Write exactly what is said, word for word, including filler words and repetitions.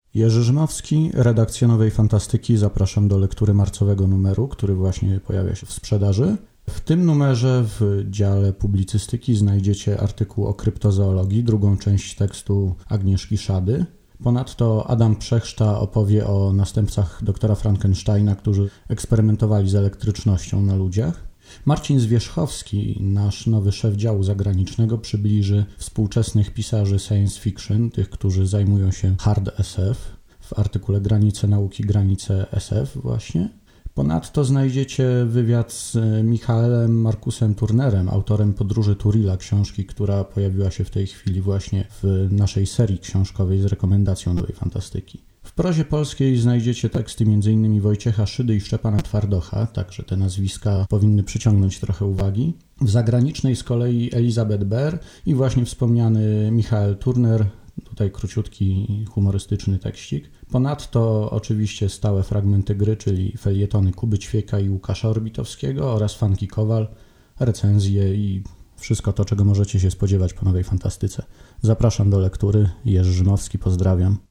Jerzy Rzymowski, redakcja Nowej Fantastyki. Zapraszam do lektury marcowego numeru, który właśnie pojawia się w sprzedaży. W tym numerze w dziale publicystyki znajdziecie artykuł o kryptozoologii, drugą część tekstu Agnieszki Szady. Ponadto Adam Przechszta opowie o następcach doktora Frankensteina, którzy eksperymentowali z elektrycznością na ludziach. Marcin Zwierzchowski, nasz nowy szef działu zagranicznego, przybliży współczesnych pisarzy science fiction, tych, którzy zajmują się hard S F, w artykule Granice nauki, granice S F właśnie. Ponadto znajdziecie wywiad z Michaelem Markusem Turnerem, autorem Podróży Turilla, książki, która pojawiła się w tej chwili właśnie w naszej serii książkowej z rekomendacją Nowej Fantastyki. W prozie polskiej znajdziecie teksty m.in. Wojciecha Szydy i Szczepana Twardocha, także te nazwiska powinny przyciągnąć trochę uwagi. W zagranicznej z kolei Elizabeth Beer i właśnie wspomniany Michael Turner, tutaj króciutki, humorystyczny tekścik. Ponadto oczywiście stałe fragmenty gry, czyli felietony Kuby Ćwieka i Łukasza Orbitowskiego oraz Fanki Kowal, recenzje i wszystko to, czego możecie się spodziewać po Nowej Fantastyce. Zapraszam do lektury. Jerzy Rzymowski, pozdrawiam.